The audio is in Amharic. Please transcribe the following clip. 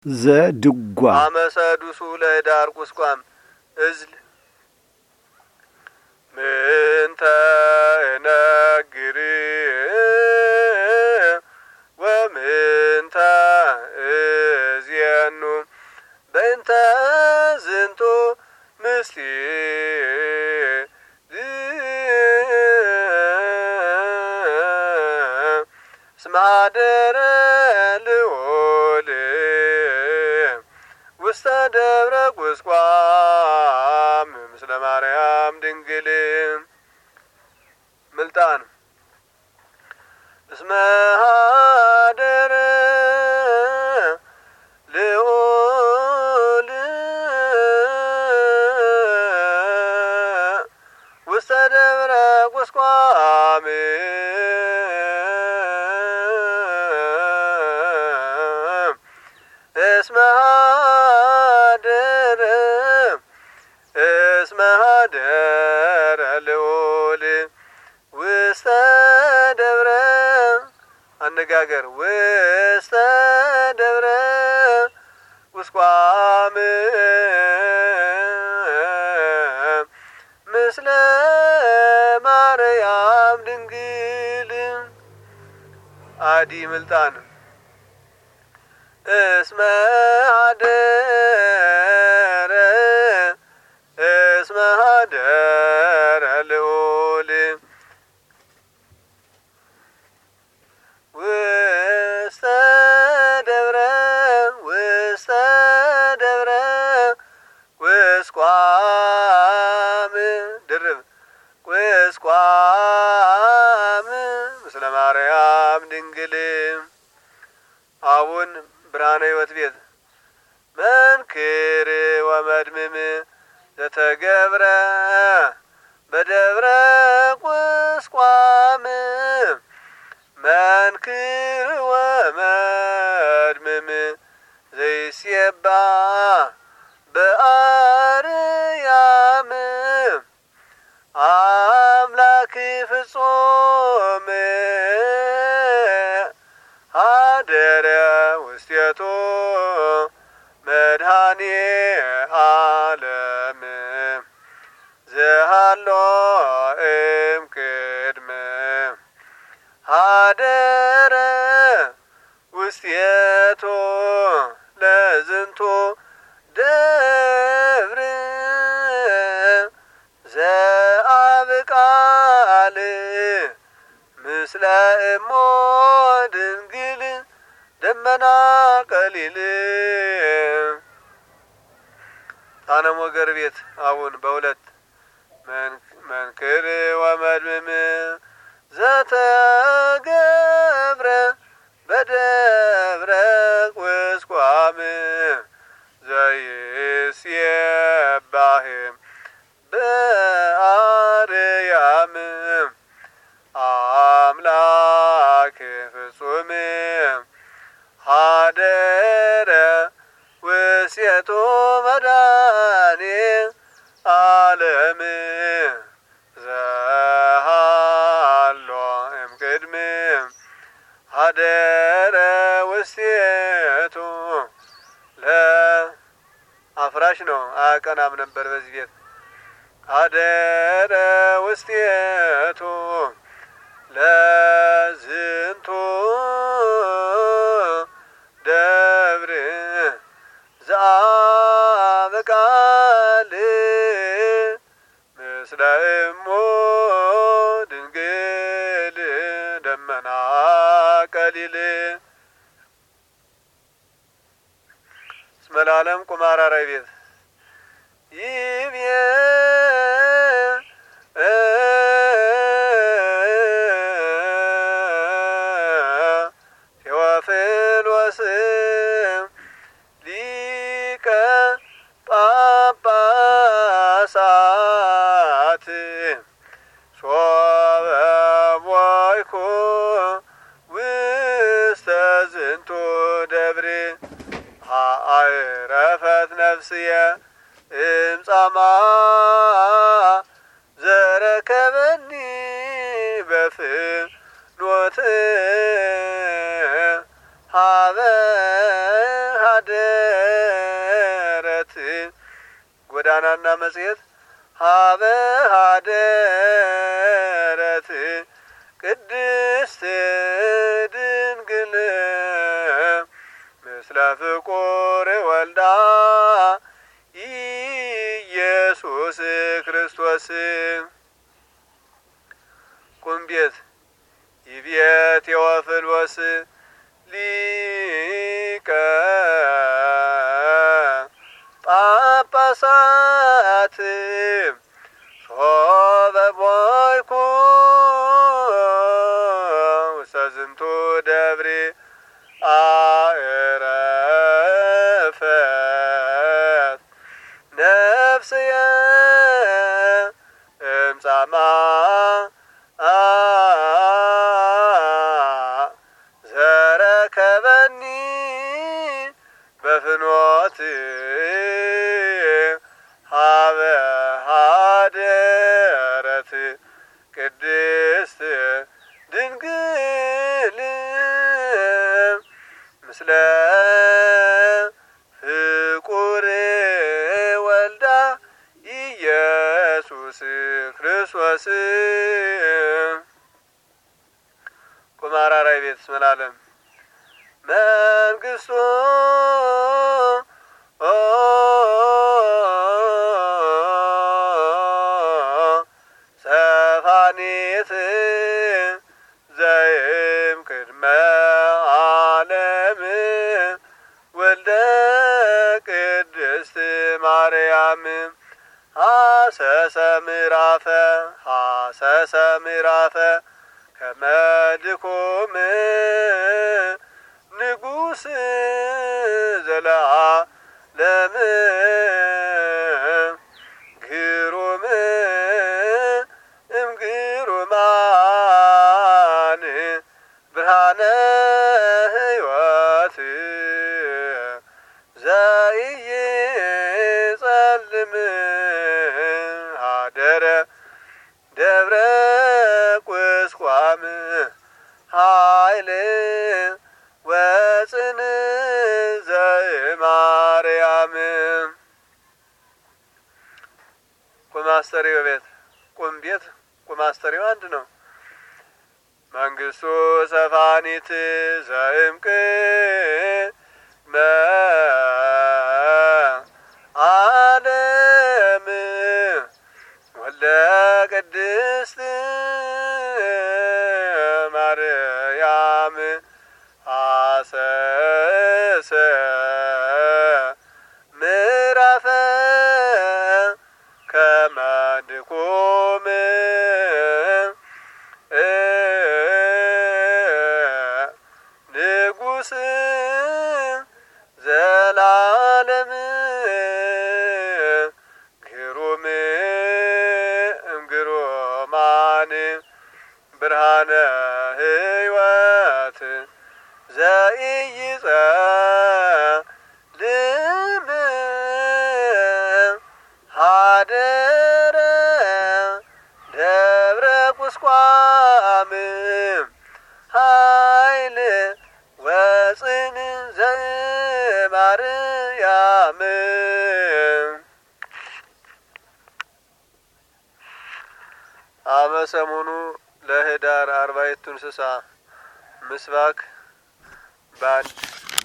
ዘድጓ አመሰዱሱ ለዳር ቁስቋም እዝል ምንተ ነግሪ ወምንተ እዝየኑ በእንተ ዝንቱ ምስቲ ስማደረ ልዑል ውስተ ደብረ ቁስቋም ምስለ ማርያም ድንግል ምልጣን እስመ ሀደረ ልዑል ውስተ ደብረ ቁስቋም እስመ ሀደረ ልዑል ውስተ ደብረ አነጋገር ውስተ ደብረ ቁስቋም ምስለ ማርያም ድንግል አዲ ምልጣን እስመ ሀደረ ልዑል ውስተ ደብረ ቁስቋም ድርብ ቁስቋም ምስለ ማርያም ድንግል አቡን ብርሃነ ሕይወት ቤት መንክር ወመድምም ዘተገብረ በደብረ ቁስቋም መንክር ወመድምም ዘይሴባ በአርያም አምላክ ፍጹም ሀደረ ውስቴቱ መድኃኔ ዓለም ዘሃሎ እምቅድመ ሀደረ ውስቴቱ ለዝንቱ ደብር ዘአብቃል ምስለ እሞ ድንግል ደመና ቀሊል ጣነሞ ገር ቤት አቡን በሁለት መንክር ወመድምም ዘተገብረ በደብረ ቁስቋም ዘይሴባህ በአርያም አምላክ ፍጹም ሀደረ ውስቴቱ መድኃኔ ዓለም ዘሃሎ እምቅድመ ሀደረ ውስቴቱ ለአፍራሽ ነው አያቀናም ነበር በዚህ ቤት ሀደረ ውስቴቱ ለዝንቱ ደብር ዘአብቃል ምስለ እሞ ድንግል ደመና ቀሊል እስመ ለዓለም ቁማራራይ ቤት ይቤ ቴዎፍሎስ ሊቀ ጳጳሳት ሶበ ቦይኩ ውስተ ዝንቱ ደብር አዕረፈት ነፍስየ እምጻማ ዘረከበኒ በፍኖት ሀበ ሀደ መጽሔት ጎዳናና መጽሔት ሀበ ሀደረት ቅድስት ድንግል ምስለ ፍቁር ወልዳ ኢየሱስ ክርስቶስ። ቁም ቤት ይቤት ቴዎፍሎስ ሊቀ ጳጳሳት ሶበ ቦይኩ ውስተ ዝንቱ ደብር አዕረፈት ነፍስየ እምጻማ ዘረከበኒ በፍኖት ሀበ ሀደረት ቅድስት ድንግል ምስለ ፍቁር ወልዳ ኢየሱስ ክርስቶስ። ቁማራራይ ቤት ስመላለም መንግስቱ ሰፋኒት ዘይም ቅድመ ዓለም ወልደ ቅድስት ማርያም ሀሰሰ ምዕራፈ ከመድኩም ንጉስ ዘለዓለም ግሩም እምግሩማን ብርሃነ ሕይወት ዘኢይጸልም ሀደረ ደብረ ቁስቋም ኃይል ወፅን ዘማርያም። ቁማስተሪው ቤት ቁም ቤት ቁማስተሪው አንድ ነው። መንግስቱ ሰፋኒት ዘእምቅድመ ዓለም ወልደ ቅድስት ማርያም ሀሰሰ ምዕራፈ ከመድኩም ንጉስ ዘላለም ግሩም እምግሩማን ብርሃነ ሕይወት ዘኢይጸልም ሀደረ ደብረ ቁስቋም ኃይል ወፅን ዘማርያም። አመ ሰሙኑ ለህዳር 40 እንስሳ ምስባክ ባንድ